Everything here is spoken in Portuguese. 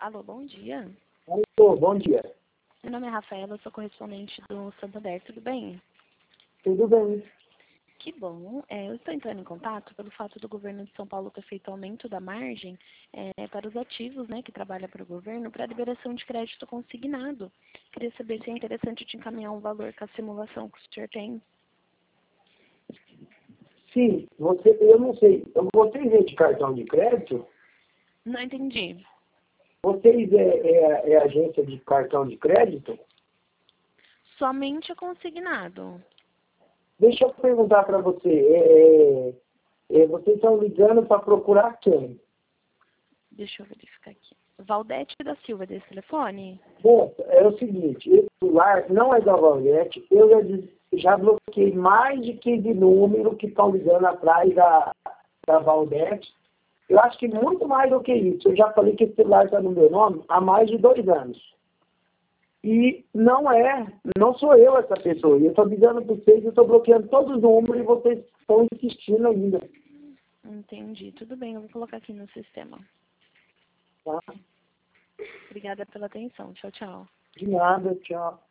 Alô, bom dia. Alô, bom dia. Meu nome é Rafaela, eu sou correspondente do Santander, tudo bem? Tudo bem? Que bom. Eu estou entrando em contato pelo fato do governo de São Paulo ter feito aumento da margem para os ativos, né, que trabalham para o governo, para a liberação de crédito consignado. Queria saber se é interessante te encaminhar um valor com a simulação que o senhor tem. Sim, eu não sei. Vocês é de cartão de crédito? Não entendi. Vocês é agência de cartão de crédito? Somente consignado. Deixa eu perguntar para você. Vocês estão ligando para procurar quem? Deixa eu verificar aqui. Valdete da Silva, desse telefone? Bom, é o seguinte, esse celular não é da Valdete. Eu já bloqueei mais de 15 números que estão ligando atrás da Valdete. Eu acho que muito mais do que isso. Eu já falei que esse celular está no meu nome há mais de 2 anos. E não sou eu essa pessoa. Eu estou ligando para vocês, eu estou bloqueando todos os números e vocês estão insistindo ainda. Entendi. Tudo bem, eu vou colocar aqui no sistema. Tá? Obrigada pela atenção. Tchau, tchau. De nada, tchau.